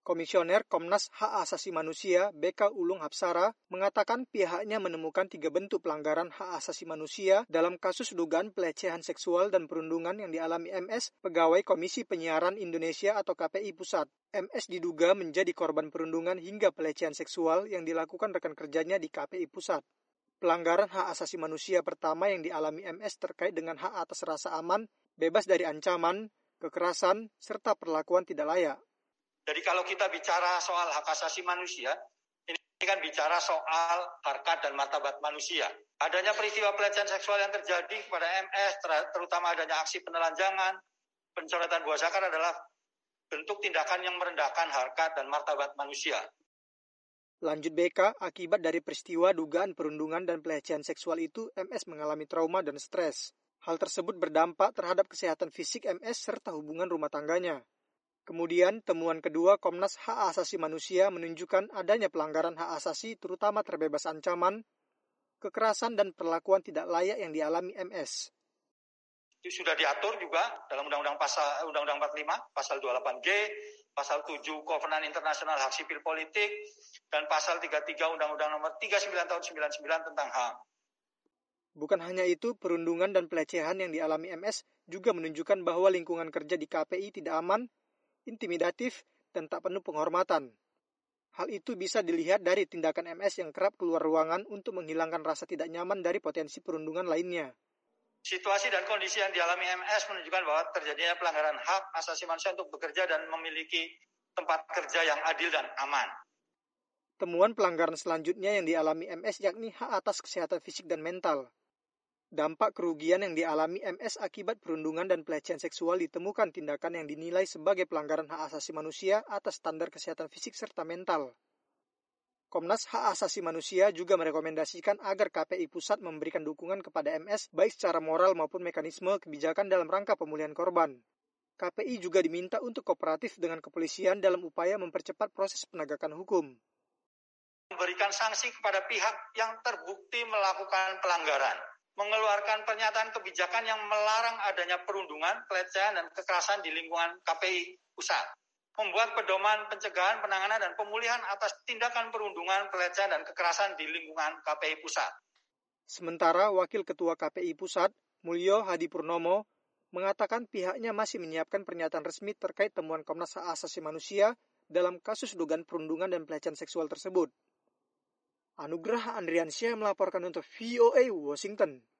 Komisioner Komnas Hak Asasi Manusia BK Ulung Hapsara mengatakan pihaknya menemukan 3 bentuk pelanggaran hak asasi manusia dalam kasus dugaan pelecehan seksual dan perundungan yang dialami MS, pegawai Komisi Penyiaran Indonesia atau KPI Pusat. MS diduga menjadi korban perundungan hingga pelecehan seksual yang dilakukan rekan kerjanya di KPI Pusat. Pelanggaran hak asasi manusia pertama yang dialami MS terkait dengan hak atas rasa aman, bebas dari ancaman, kekerasan, serta perlakuan tidak layak. Jadi kalau kita bicara soal hak asasi manusia, ini kan bicara soal harkat dan martabat manusia. Adanya peristiwa pelecehan seksual yang terjadi kepada MS, terutama adanya aksi penelanjangan, pencoretan buah zakar adalah bentuk tindakan yang merendahkan harkat dan martabat manusia. Lanjut BK, akibat dari peristiwa dugaan perundungan dan pelecehan seksual itu, MS mengalami trauma dan stres. Hal tersebut berdampak terhadap kesehatan fisik MS serta hubungan rumah tangganya. Kemudian, temuan kedua Komnas Hak Asasi Manusia menunjukkan adanya pelanggaran hak asasi terutama terbebas ancaman, kekerasan dan perlakuan tidak layak yang dialami MS. Itu sudah diatur juga dalam Undang-Undang 45, pasal 28G, pasal 7 Kovenan Internasional Hak Sipil Politik, dan pasal 33 Undang-Undang nomor 39 tahun 99 tentang HAM. Bukan hanya itu, perundungan dan pelecehan yang dialami MS juga menunjukkan bahwa lingkungan kerja di KPI tidak aman, intimidatif, dan tak penuh penghormatan. Hal itu bisa dilihat dari tindakan MS yang kerap keluar ruangan untuk menghilangkan rasa tidak nyaman dari potensi perundungan lainnya. Situasi dan kondisi yang dialami MS menunjukkan bahwa terjadinya pelanggaran hak asasi manusia untuk bekerja dan memiliki tempat kerja yang adil dan aman. Temuan pelanggaran selanjutnya yang dialami MS yakni hak atas kesehatan fisik dan mental. Dampak kerugian yang dialami MS akibat perundungan dan pelecehan seksual ditemukan tindakan yang dinilai sebagai pelanggaran hak asasi manusia atas standar kesehatan fisik serta mental. Komnas Hak Asasi Manusia juga merekomendasikan agar KPI Pusat memberikan dukungan kepada MS baik secara moral maupun mekanisme kebijakan dalam rangka pemulihan korban. KPI juga diminta untuk kooperatif dengan kepolisian dalam upaya mempercepat proses penegakan hukum. Memberikan sanksi kepada pihak yang terbukti melakukan pelanggaran. Mengeluarkan pernyataan kebijakan yang melarang adanya perundungan, pelecehan, dan kekerasan di lingkungan KPI Pusat. Membuat pedoman pencegahan, penanganan, dan pemulihan atas tindakan perundungan, pelecehan, dan kekerasan di lingkungan KPI Pusat. Sementara Wakil Ketua KPI Pusat, Mulyo Hadi Purnomo, mengatakan pihaknya masih menyiapkan pernyataan resmi terkait temuan Komnas Hak Asasi Manusia dalam kasus dugaan perundungan dan pelecehan seksual tersebut. Anugrah Andriansyah melaporkan untuk VOA Washington.